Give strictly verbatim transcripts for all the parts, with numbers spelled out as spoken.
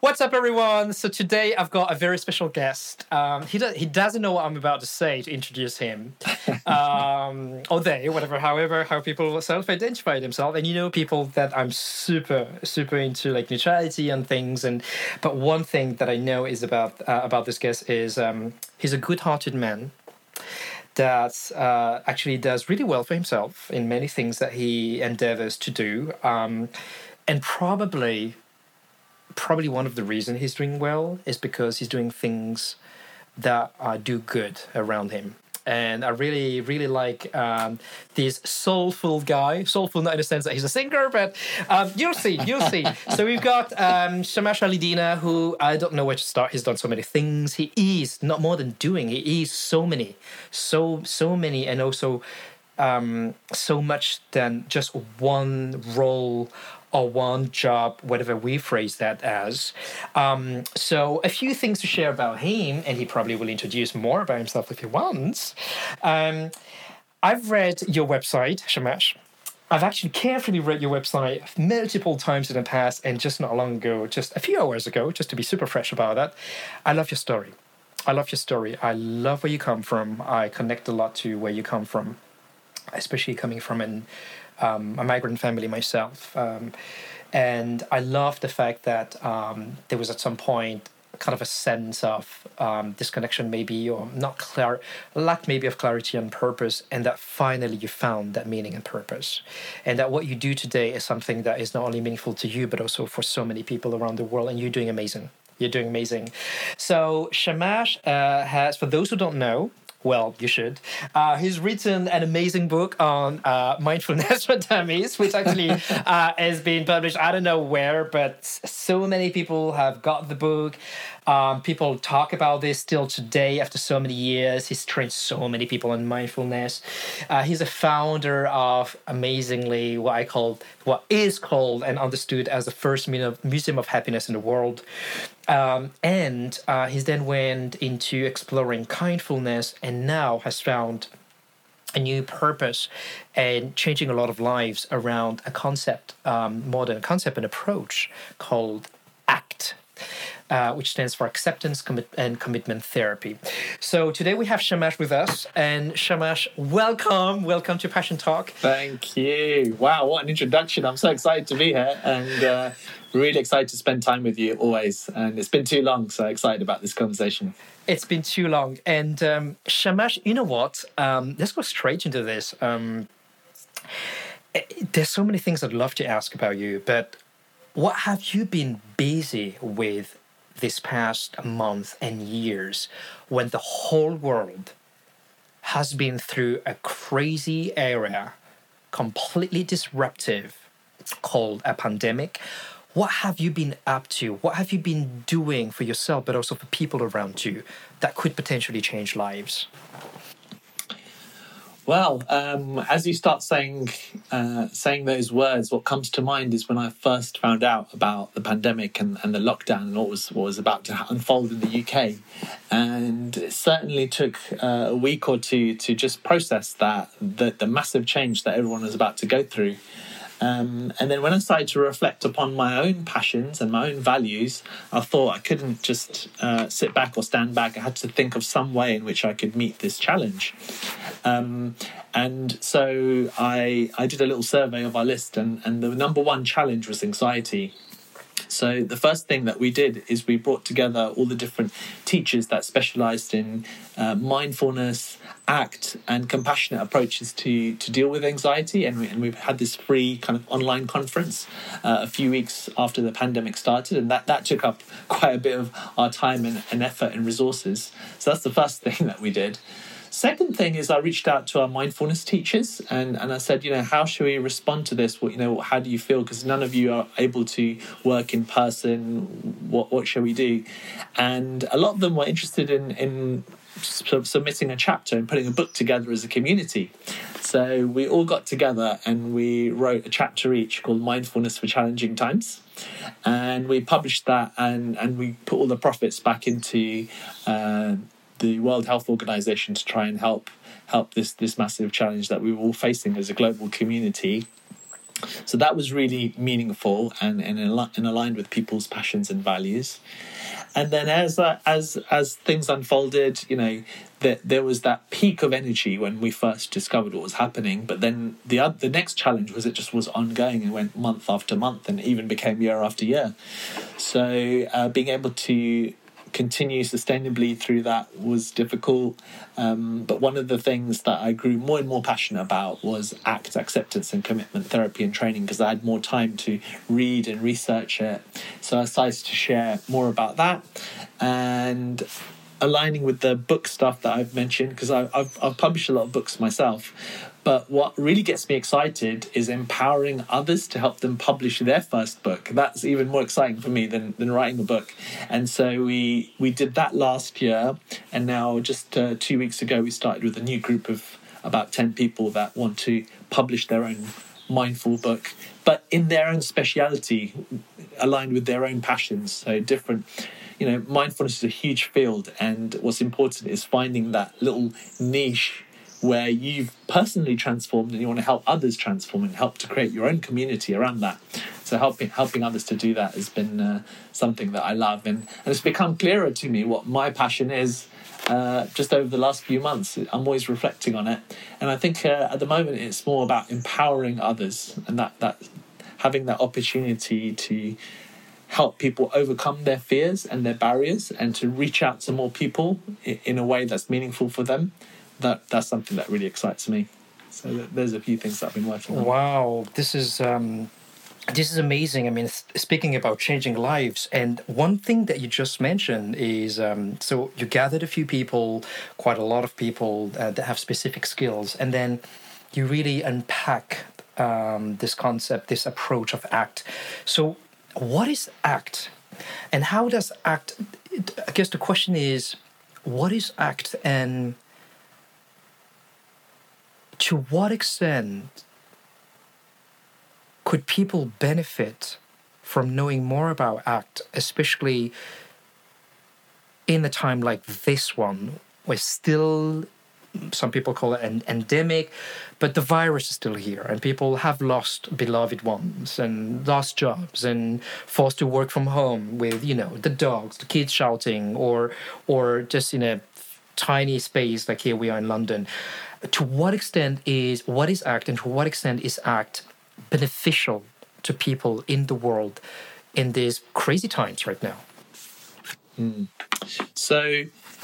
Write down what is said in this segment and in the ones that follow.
What's up, everyone? So today I've got a very special guest. Um, he do- he doesn't know what I'm about to say to introduce him, um, or they, whatever, however, how people self-identify themselves. And you know, people that I'm super super into, like neutrality and things. And but one thing that I know is about uh, about this guest is um, he's a good-hearted man that uh, actually does really well for himself in many things that he endeavors to do, um, and probably. Probably one of the reasons he's doing well is because he's doing things that uh, do good around him. And I really, really like um, this soulful guy. Soulful not in the sense that he's a singer, but um, you'll see, you'll see. So we've got um, Shamash Ali-Dina, who I don't know where to start. He's done so many things. He is not more than doing. He is so many, so so many, and also um, so much than just one role or one job, whatever we phrase that as. Um, so a few things to share about him, and he probably will introduce more about himself if he wants. Um, I've read your website, Shamash. I've actually carefully read your website multiple times in the past, and just not long ago, just a few hours ago, just to be super fresh about that. I love your story. I love your story. I love where you come from. I connect a lot to where you come from, especially coming from an Um, a migrant family myself. Um, and I love the fact that um, there was at some point kind of a sense of um, disconnection maybe, or not clear, lack maybe of clarity and purpose, and that finally you found that meaning and purpose. And that what you do today is something that is not only meaningful to you, but also for so many people around the world, and you're doing amazing. You're doing amazing. So Shamash uh, has, for those who don't know, well, you should. Uh, he's written an amazing book on uh, mindfulness for dummies, which actually uh, has been published, I don't know where, but so many people have got the book. Um, people talk about this still today after so many years. He's trained so many people in mindfulness. Uh, he's a founder of, amazingly, what I call, what is called and understood as the first museum of happiness in the world. Um, and uh, he then went into exploring kindfulness, and now has found a new purpose and changing a lot of lives around a concept, um, modern concept and approach called ACT. Uh, which stands for Acceptance Commit- and Commitment Therapy. So today we have Shamash with us. And Shamash, welcome. Welcome to Passion Talk. Thank you. Wow, what an introduction. I'm so excited to be here, and uh, really excited to spend time with you always. And it's been too long, so excited about this conversation. It's been too long. And um, Shamash, you know what? Um, let's go straight into this. Um, there's so many things I'd love to ask about you, but what have you been busy with this past month and years, when the whole world has been through a crazy era, completely disruptive, called a pandemic? What have you been up to? What have you been doing for yourself, but also for people around you, that could potentially change lives? Well, um, as you start saying uh, saying those words, what comes to mind is when I first found out about the pandemic and, and the lockdown and what was what was about to unfold in the U K. And it certainly took uh, a week or two to just process that, the, the massive change that everyone was about to go through. Um, and then when I started to reflect upon my own passions and my own values, I thought I couldn't just uh, sit back or stand back. I had to think of some way in which I could meet this challenge. Um, and so I I did a little survey of our list, and, and the number one challenge was anxiety. So the first thing that we did is we brought together all the different teachers that specialised in uh, mindfulness, ACT, and compassionate approaches to, to deal with anxiety. And, we, and we've had this free kind of online conference uh, a few weeks after the pandemic started. And that, that took up quite a bit of our time and, and effort and resources. So that's the first thing that we did. Second thing is I reached out to our mindfulness teachers and, and I said, you know, how should we respond to this? What, you know, how do you feel? Because none of you are able to work in person. What what shall we do? And a lot of them were interested in, in sort of submitting a chapter and putting a book together as a community. So we all got together and we wrote a chapter each called Mindfulness for Challenging Times. And we published that and, and we put all the profits back into uh, the World Health Organization to try and help help this this massive challenge that we were all facing as a global community. So that was really meaningful and, and, and aligned with people's passions and values. And then as uh, as as things unfolded, you know, that there was that peak of energy when we first discovered what was happening. But then the uh, the next challenge was it just was ongoing and went month after month and even became year after year. So uh, being able to continue sustainably through that was difficult. Um, but one of the things that I grew more and more passionate about was ACT, acceptance and commitment therapy and training, because I had more time to read and research it. So I decided to share more about that and aligning with the book stuff that I've mentioned, because I've, I've published a lot of books myself. But what really gets me excited is empowering others to help them publish their first book. That's even more exciting for me than, than writing a book. And so we we did that last year. And now just uh, two weeks ago, we started with a new group of about ten people that want to publish their own mindful book, but in their own speciality, aligned with their own passions. So different, you know, mindfulness is a huge field. And what's important is finding that little niche where you've personally transformed and you want to help others transform and help to create your own community around that. So helping helping others to do that has been uh, something that I love. And, and it's become clearer to me what my passion is uh, just over the last few months. I'm always reflecting on it. And I think uh, at the moment it's more about empowering others and that, that having that opportunity to help people overcome their fears and their barriers and to reach out to more people in a way that's meaningful for them. That that's something that really excites me. So there's a few things that I've been working on. Wow, this is um, this is amazing. I mean, speaking about changing lives, and one thing that you just mentioned is um, so you gathered a few people, quite a lot of people uh, that have specific skills, and then you really unpack um, this concept, this approach of ACT. So, what is ACT, and how does ACT? I guess the question is, what is ACT, and to what extent could people benefit from knowing more about ACT, especially in a time like this one, where still some people call it an endemic, but the virus is still here and people have lost beloved ones and lost jobs and forced to work from home with, you know, the dogs, the kids shouting, or or just in a tiny space like here we are in London. To what extent is what is ACT, and to what extent is ACT beneficial to people in the world in these crazy times right now? Mm. So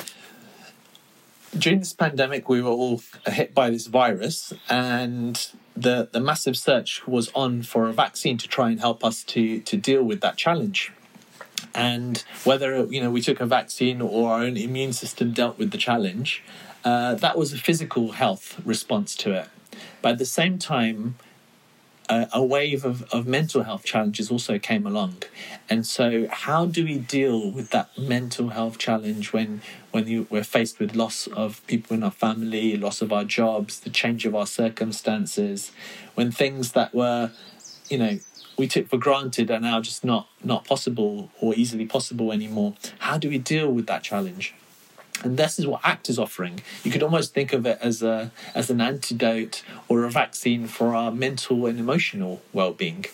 during this pandemic, we were all hit by this virus, and the, the massive search was on for a vaccine to try and help us to, to deal with that challenge. And whether, you know, we took a vaccine or our own immune system dealt with the challenge, Uh, that was a physical health response to it. But at the same time, uh, a wave of, of mental health challenges also came along. And so how do we deal with that mental health challenge when, when you, we're faced with loss of people in our family, loss of our jobs, the change of our circumstances, when things that were, you know, we took for granted are now just not, not possible or easily possible anymore? How do we deal with that challenge? And this is what ACT is offering. You could almost think of it as a as an antidote or a vaccine for our mental and emotional well-being.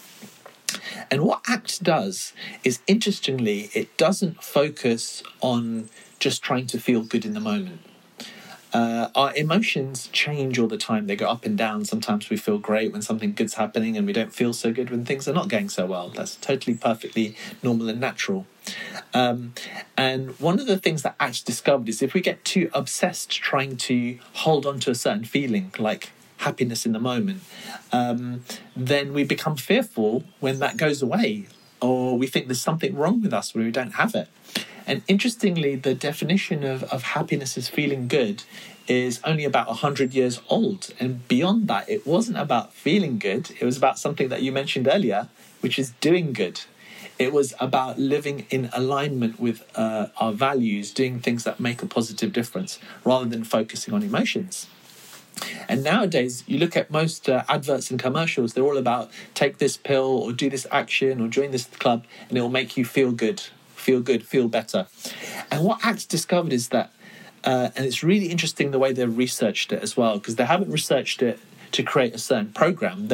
And what ACT does is, interestingly, it doesn't focus on just trying to feel good in the moment. Uh, our emotions change all the time. They go up and down. Sometimes we feel great when something good's happening, and we don't feel so good when things are not going so well. That's totally, perfectly normal and natural. Um, and one of the things that ACT discovered is if we get too obsessed trying to hold on to a certain feeling, like happiness in the moment, um, then we become fearful when that goes away, or we think there's something wrong with us when we don't have it. And interestingly, the definition of, of happiness as feeling good is only about one hundred years old. And beyond that, it wasn't about feeling good. It was about something that you mentioned earlier, which is doing good. It was about living in alignment with uh, our values, doing things that make a positive difference, rather than focusing on emotions. And nowadays, you look at most uh, adverts and commercials, they're all about take this pill or do this action or join this club, and it will make you feel good. Feel good, feel better. And what ACT discovered is that, uh, and it's really interesting the way they've researched it as well, because they haven't researched it to create a certain program. They've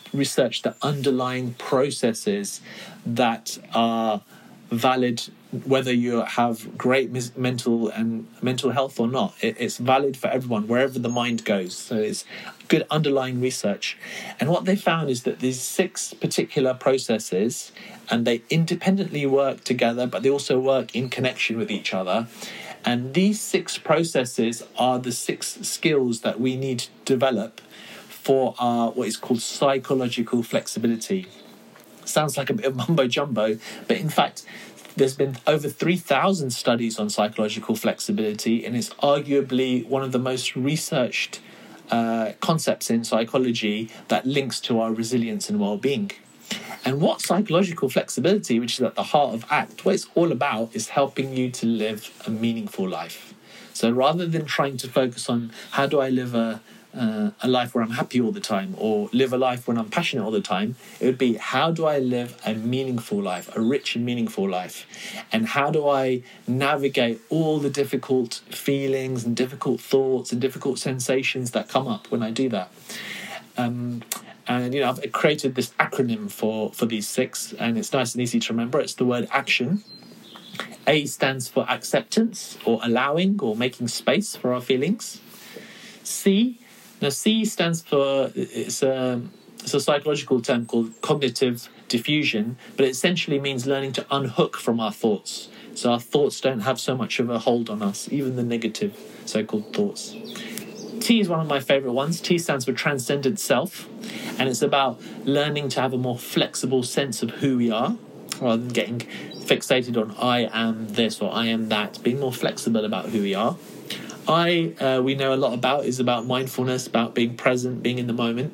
research the underlying processes that are valid, whether you have great mis- mental and mental health or not. It, it's valid for everyone, wherever the mind goes. So it's good underlying research. And what they found is that these six particular processes, and they independently work together, but they also work in connection with each other. And these six processes are the six skills that we need to develop for our what is called psychological flexibility. Sounds like a bit of mumbo jumbo, but in fact, there's been over three thousand studies on psychological flexibility, and it's arguably one of the most researched uh, concepts in psychology that links to our resilience and well-being. And what psychological flexibility, which is at the heart of ACT, what it's all about is helping you to live a meaningful life. So rather than trying to focus on how do I live a Uh, a life where I'm happy all the time, or live a life when I'm passionate all the time, it would be how do I live a meaningful life, a rich and meaningful life, and how do I navigate all the difficult feelings and difficult thoughts and difficult sensations that come up when I do that. Um, and you know, I've created this acronym for for these six, and it's nice and easy to remember. It's the word action. A stands for acceptance, or allowing, or making space for our feelings. C Now, C stands for, it's a, it's a psychological term called cognitive diffusion, but it essentially means learning to unhook from our thoughts. So our thoughts don't have so much of a hold on us, even the negative so-called thoughts. T is one of my favorite ones. T stands for transcendent self, and it's about learning to have a more flexible sense of who we are, rather than getting fixated on I am this or I am that, being more flexible about who we are. I, uh, we know a lot about, is about mindfulness, about being present, being in the moment.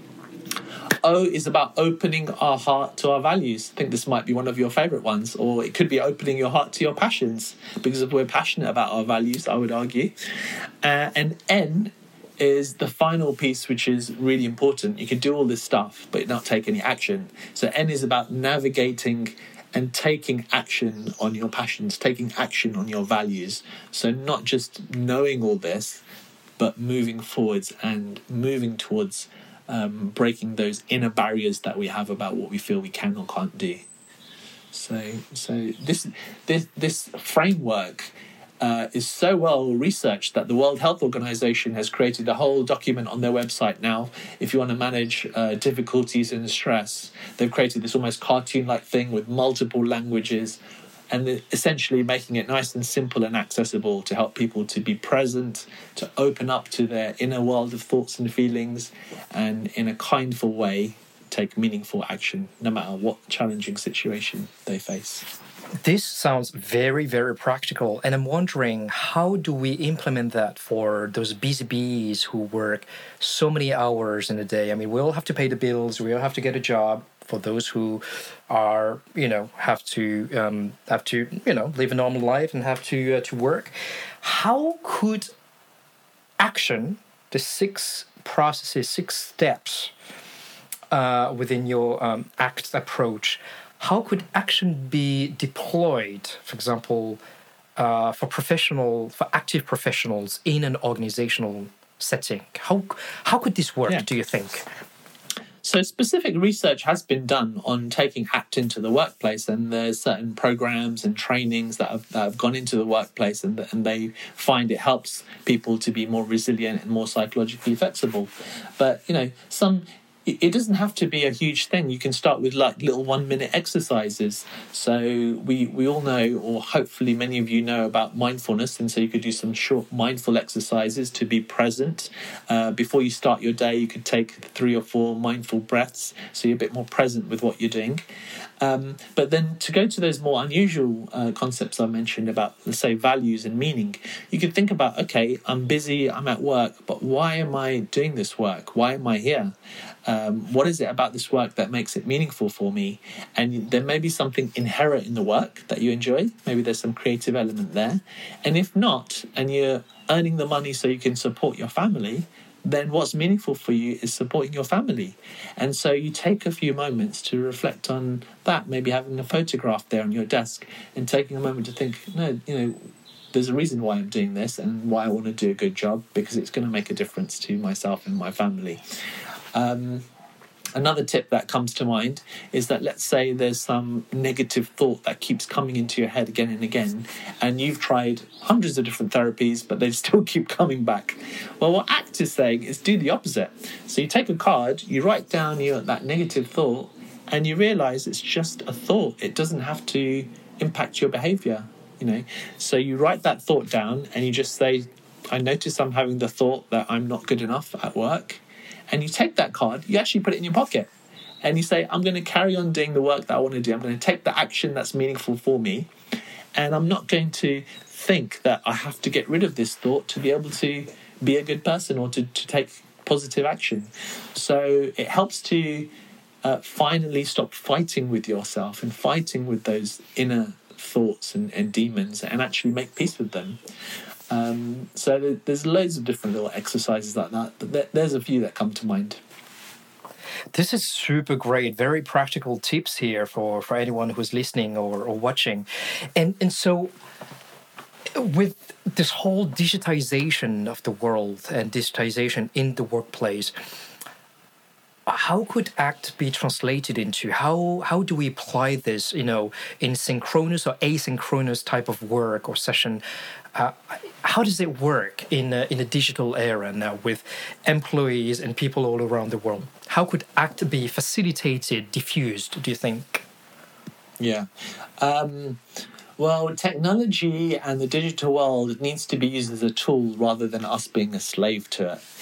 O is about opening our heart to our values. I think this might be one of your favourite ones, or it could be opening your heart to your passions, because if we're passionate about our values, I would argue. Uh, and N is the final piece, which is really important. You can do all this stuff, but not take any action. So N is about navigating and taking action on your passions, taking action on your values. So not just knowing all this, but moving forwards and moving towards um, breaking those inner barriers that we have about what we feel we can or can't do. So, so this this this framework uh, is so well researched that the World Health Organization has created a whole document on their website now. If you want to manage uh, difficulties and stress, they've created this almost cartoon-like thing with multiple languages, and essentially making it nice and simple and accessible to help people to be present, to open up to their inner world of thoughts and feelings, and in a kindful way, take meaningful action, no matter what challenging situation they face. This sounds very, very practical. And I'm wondering, how do we implement that for those busy bees who work so many hours in a day? I mean, we all have to pay the bills. We all have to get a job. For those who are, you know, have to um, have to, you know, live a normal life and have to uh, to work. How could action, the six processes, six steps uh, within your um, ACT approach, how could action be deployed, for example, uh, for professional, for active professionals in an organizational setting? How how could this work, yeah. do you think? So specific research has been done on taking ACT into the workplace, and there's certain programs and trainings that have, that have gone into the workplace, and, and they find it helps people to be more resilient and more psychologically flexible. But, you know, some... it doesn't have to be a huge thing. You can start with like little one minute exercises. So we, we all know, or hopefully many of you know, about mindfulness. And so you could do some short mindful exercises to be present. Uh, before you start your day, you could take three or four mindful breaths, so you're a bit more present with what you're doing. Um, but then to go to those more unusual uh, concepts I mentioned about, let's say, values and meaning, you could think about, okay, I'm busy, I'm at work, but why am I doing this work? Why am I here? Um, what is it about this work that makes it meaningful for me? And there may be something inherent in the work that you enjoy. Maybe there's some creative element there. And if not, and you're earning the money so you can support your family, then what's meaningful for you is supporting your family. And so you take a few moments to reflect on that, maybe having a photograph there on your desk and taking a moment to think, no, you know, there's a reason why I'm doing this and why I want to do a good job, because it's going to make a difference to myself and my family. Um, Another tip that comes to mind is that, let's say there's some negative thought that keeps coming into your head again and again, and you've tried hundreds of different therapies, but they still keep coming back. Well, what ACT is saying is do the opposite. So you take a card, you write down your, that negative thought, and you realize it's just a thought. It doesn't have to impact your behavior, you know. So you write that thought down and you just say, I notice I'm having the thought that I'm not good enough at work. And you take that card, you actually put it in your pocket, and you say, I'm going to carry on doing the work that I want to do. I'm going to take the action that's meaningful for me, and I'm not going to think that I have to get rid of this thought to be able to be a good person or to, to take positive action. So it helps to uh, finally stop fighting with yourself and fighting with those inner thoughts and, and demons, and actually make peace with them. Um, so there's loads of different little exercises like that, but there's a few that come to mind. This is super great. Very practical tips here for, for anyone who's listening or, or watching. And and so with this whole digitization of the world and digitization in the workplace, how could ACT be translated into? How how do we apply this, you know, in synchronous or asynchronous type of work or session? Uh, how does it work in a, in a digital era now with employees and people all around the world? How could ACT be facilitated, diffused, do you think? Yeah. Um, well, technology and the digital world needs to be used as a tool rather than us being a slave to it.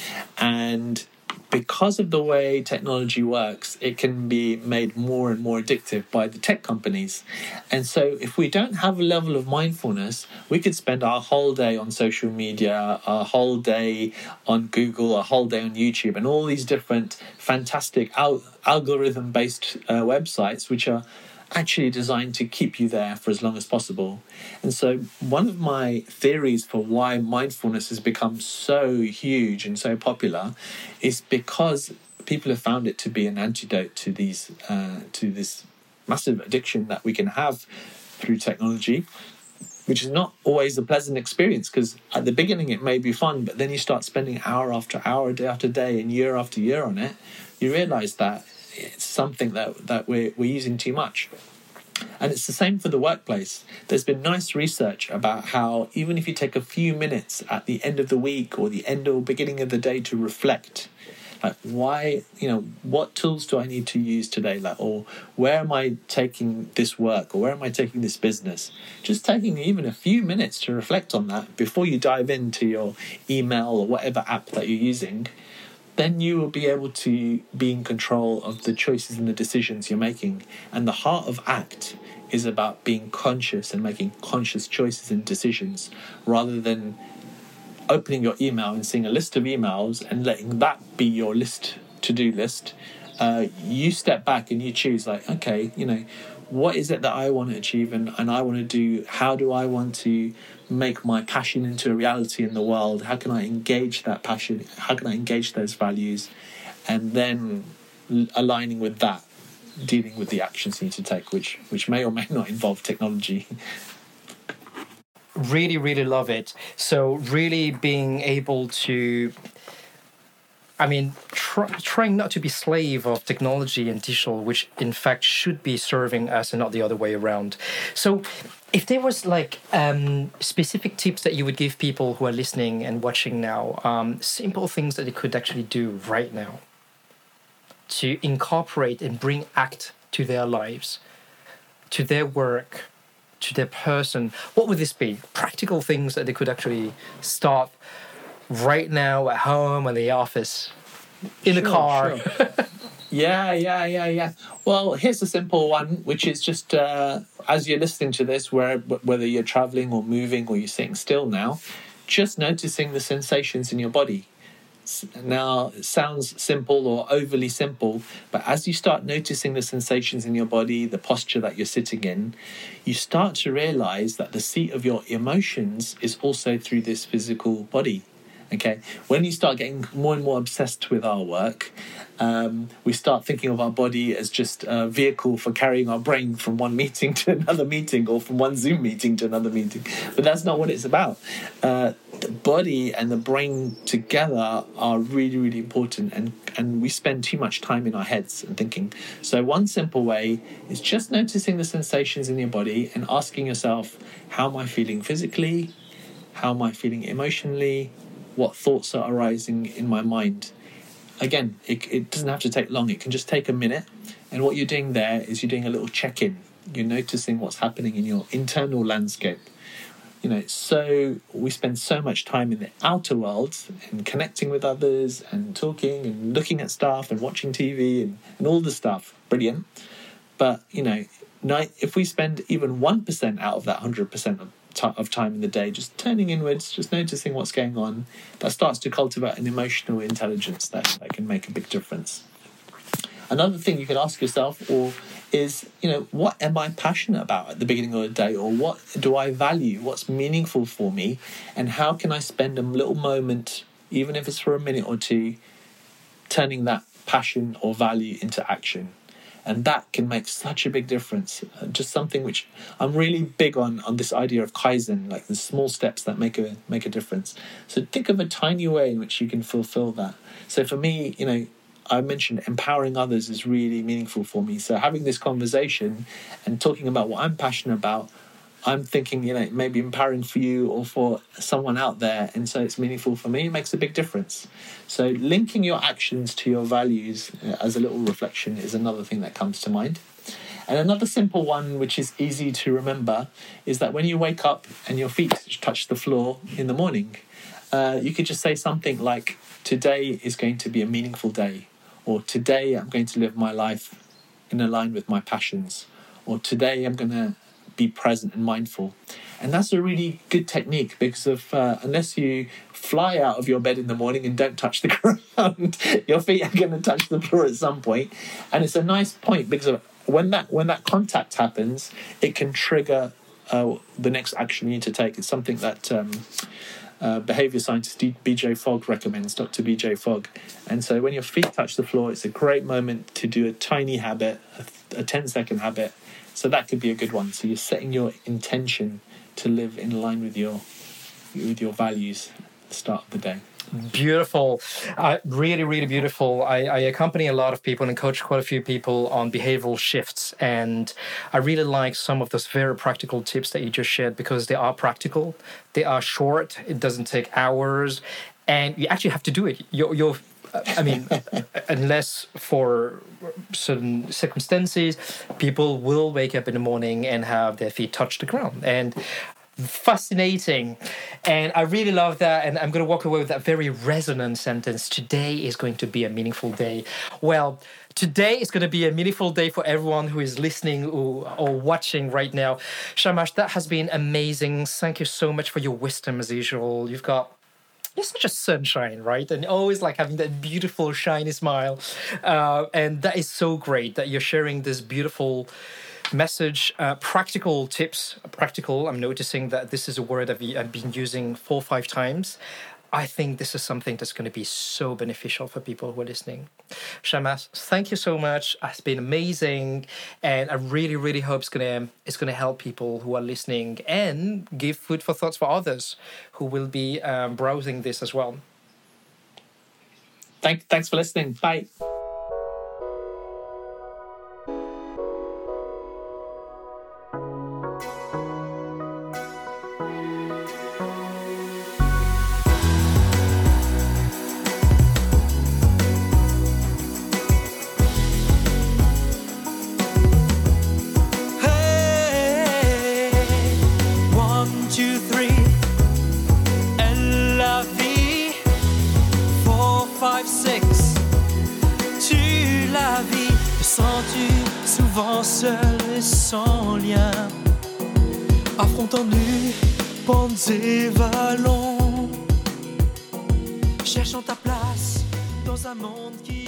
And because of the way technology works, it can be made more and more addictive by the tech companies. And so if we don't have a level of mindfulness, we could spend our whole day on social media, our whole day on Google, a whole day on YouTube, and all these different fantastic al- algorithm-based uh, websites, which are actually designed to keep you there for as long as possible. And so one of my theories for why mindfulness has become so huge and so popular is because people have found it to be an antidote to these uh, to this massive addiction that we can have through technology, which is not always a pleasant experience, because at the beginning it may be fun, but then you start spending hour after hour, day after day, and year after year on it, you realize that it's something that, that we're, we're using too much. And it's the same for the workplace. There's been nice research about how even if you take a few minutes at the end of the week or the end or beginning of the day to reflect, like why, you know, what tools do I need to use today? Like, or where am I taking this work, or where am I taking this business? Just taking even a few minutes to reflect on that before you dive into your email or whatever app that you're using, then you will be able to be in control of the choices and the decisions you're making. And the heart of ACT is about being conscious and making conscious choices and decisions, rather than opening your email and seeing a list of emails and letting that be your list, to-do list. Uh, you step back and you choose, like, okay, you know, what is it that I want to achieve and, and I want to do? How do I want to make my passion into a reality in the world? How can I engage that passion? How can I engage those values? And then aligning with that, dealing with the actions you need to take, which which may or may not involve technology. Really, really love it. So really being able to, I mean, try, trying not to be slave of technology and digital, which in fact should be serving us and not the other way around. So if there was like um, specific tips that you would give people who are listening and watching now, um, simple things that they could actually do right now to incorporate and bring ACT to their lives, to their work, to their person, what would this be? Practical things that they could actually start right now at home, in the office, in Sure, the car. Sure. Yeah, yeah, yeah, yeah. Well, here's a simple one, which is just uh, as you're listening to this, where whether you're traveling or moving or you're sitting still now, just noticing the sensations in your body. Now, it sounds simple or overly simple, but as you start noticing the sensations in your body, the posture that you're sitting in, you start to realize that the seat of your emotions is also through this physical body. Okay, when you start getting more and more obsessed with our work, um, we start thinking of our body as just a vehicle for carrying our brain from one meeting to another meeting, or from one Zoom meeting to another meeting. But that's not what it's about. Uh, the body and the brain together are really, really important, and, and we spend too much time in our heads and thinking. So one simple way is just noticing the sensations in your body and asking yourself, how am I feeling physically? How am I feeling emotionally? What thoughts are arising in my mind? Again, it, it doesn't have to take long. It can just take a minute. And what you're doing there is you're doing a little check-in. You're noticing what's happening in your internal landscape. You know, so we spend so much time in the outer world and connecting with others and talking and looking at stuff and watching T V and, and all the stuff. Brilliant. But, you know, if we spend even one percent out of that one hundred percent of, t- of time in the day just turning inwards, just noticing what's going on, that starts to cultivate an emotional intelligence that, that can make a big difference. Another thing you could ask yourself or is, you know, what am I passionate about at the beginning of the day, or what do I value? What's meaningful for me? And how can I spend a little moment, even if it's for a minute or two, turning that passion or value into action? And that can make such a big difference. Uh, just something which I'm really big on, on this idea of Kaizen, like the small steps that make a make a difference. So think of a tiny way in which you can fulfill that. So for me, you know, I mentioned empowering others is really meaningful for me. So having this conversation and talking about what I'm passionate about, I'm thinking, you know, maybe empowering for you or for someone out there. And so it's meaningful for me. It makes a big difference. So linking your actions to your values as a little reflection is another thing that comes to mind. And another simple one, which is easy to remember, is that when you wake up and your feet touch the floor in the morning, uh, you could just say something like, today is going to be a meaningful day. Or today I'm going to live my life in line with my passions. Or today I'm going to be present and mindful. And that's a really good technique because of uh, unless you fly out of your bed in the morning and don't touch the ground, your feet are going to touch the floor at some point. And it's a nice point because of when that when that contact happens, it can trigger uh, the next action you need to take. It's something that Um, Uh, behavior scientist B J Fogg recommends, Doctor B J Fogg. And so when your feet touch the floor, it's a great moment to do a tiny habit, a ten-second habit. So that could be a good one. So you're setting your intention to live in line with your with your values at the start of the day. Beautiful. Uh, really, really beautiful. I, I accompany a lot of people and coach quite a few people on behavioral shifts. And I really like some of those very practical tips that you just shared because they are practical. They are short. It doesn't take hours. And you actually have to do it. You're, you're I mean, unless for certain circumstances, people will wake up in the morning and have their feet touch the ground. And fascinating. And I really love that. And I'm going to walk away with that very resonant sentence. Today is going to be a meaningful day. Well, today is going to be a meaningful day for everyone who is listening or, or watching right now. Shamash, that has been amazing. Thank you so much for your wisdom as usual. You've got You're such a sunshine, right? And always like having that beautiful, shiny smile. Uh, and that is so great that you're sharing this beautiful message, uh, practical tips. Practical, I'm noticing that this is a word I've, I've been using four or five times. I think this is something that's going to be so beneficial for people who are listening. Shamash, thank you so much. It's been amazing. And I really, really hope it's going to it's going to help people who are listening and give food for thoughts for others who will be um, browsing this as well. Thank, thanks for listening. Bye. Souvent seul et sans lien, affrontant nu, pentes et vallons, cherchant ta place dans un monde qui